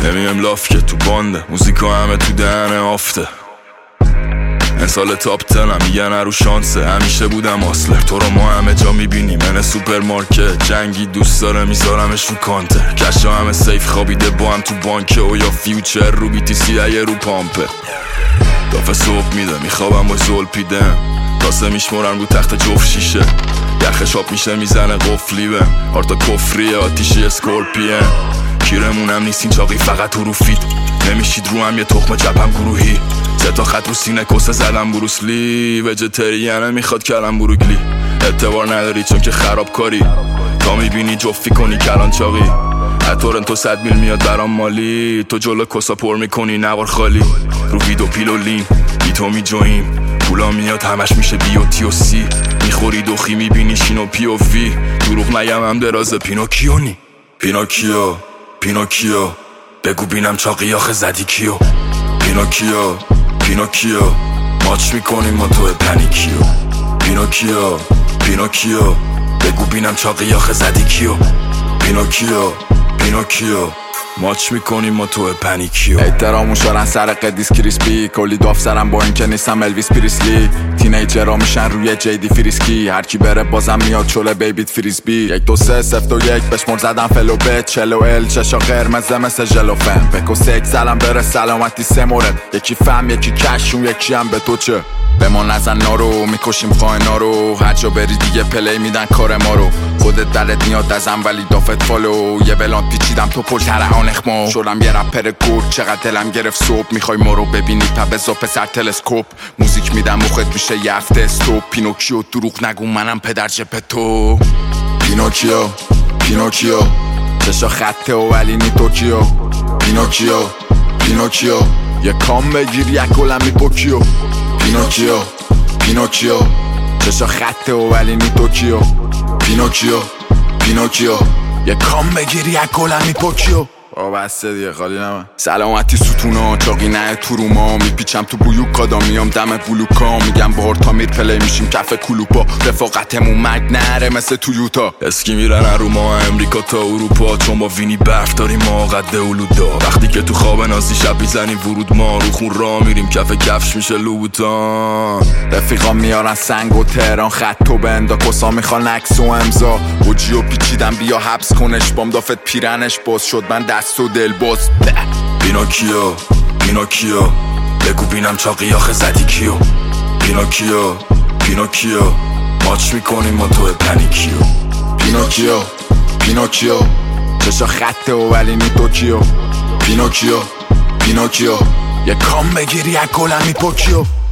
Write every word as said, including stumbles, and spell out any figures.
نمیم لاف که تو بانده موزیکا همه تو دهنه آفته این سال تاپ تنم میگن رو شانسه همیشه بودم آسلر تو رو ما همه جا میبینیم من سوپرمارکت جنگی دوست داره میذارمش رو کانتر کشا همه سیف خوابیده با هم تو بانکه و یا فیوچر رو بی تی سی اگه رو پامپه دافه صبح میده میخوابم با زول پیدم تاسه میشمرن رو تخت جفت شیشه یخش آب میشه میزنه قفلی به هارتا کفریه آتیشی اسکورپیه کیرمونم نیستین چاقی فقط تو رو فید نمیشید رو هم یه تخم جبم گروهی سه تا خط رو سینه کسه زدم بروسلی وجتریانه میخواد کلم بروگلی اعتبار نداری چون که خراب کاری تا میبینی جفی کنی کلان چاقی حتورن تو صد میل میاد برام مالی تو جلو کسا پر میکنی نوار خالی رو ویدو پیلو لین بی تو می جویم پولا میاد همش میشه بی و تی و سی میخوری دوخی میبینی شینو پی و وی دروغ نگم هم دراز پینوکیونی پینوکیو پینوکیو بگو بینم چاقی آخه زدی کیو پینوکیو پینوکیو ماچ میکنیم ما تو پنیکیو پینوکیو پینوکیو بگو بینم چاقی آخه زدی کیو پینوکیو پینوکیو ماچ میکنیم ما تو پنیکیو احترامون شارن سر قدیس کریسپی کلی داف سرم با این که نیستم الویس پریسلی تینیجرها میشن روی جیدی فریسکی هرکی بره بازم میاد چوله بیبیت فریسبی یک دو سه سفت و یک بشمر زدم فلو به چلو ال چشا قرمزه مثل جلوفن بکو سک سلام بره سلامتی سه مورد یکی فهم یکی کشون یکی هم به تو چه به ما نزن نارو میکشیم خواهنا رو هر جا بری دیگه پلی میدن کار ما رو خودت دلت میاد ازم ولی دافت فالو یه بلان پیچیدم تو پشت هر آنخمو شدم یه رپر گرد چقدر دلم گرفت صبح میخوای ما رو ببینی پبزا پسر تلسکوپ موزیک میدم مخت میشه یه هفته استوب پینوکیو دروغ نگو منم پدر جپتو پینوکیو پینوکیو چشا خطه و ولی نی توکیو پینوکیو پینوکیو یه کام بگیر یک گلم میپوکیو پینوکیو پینوکیو چشا خطه و ولی نی توکیو پینوکیو پینوکیو یه کام بگیر یک گلم میپوکیو آه بسته دیگه خالی نمه سلامتی ستونا چاقی نه تو رو ما میپیچم تو بلوکا دا میام دم بلوکا میگم بار تا میر پلی میشیم کف کلوپا رفاقتمون مرگ نره مثل تویوتا اسکی میرن رو ما امریکا تا اروپا چون با وینی برف داریم ما قد اولودا وقتی که تو خواب نازی شب میزنیم ورود ما رو خون را میریم کف کفش میشه لوبوتان رفیقا میارن سنگ و تهران خط و بندا کسا میخوان عکس و امضا بوجی و پیچیدم بیا حبس کنش بام دافت پیرنش باز شد من دست و دل باز پینوکیو پینوکیو بگو بینم چاقی آخه زدی کیو پینوکیو پینوکیو ماچ میکنیم ما تو پنیکیو پینوکیو پینوکیو چشا خطه و ولی نی توکیو پینوکیو پینوکیو یه کام بگیری یک گلم میپوکیو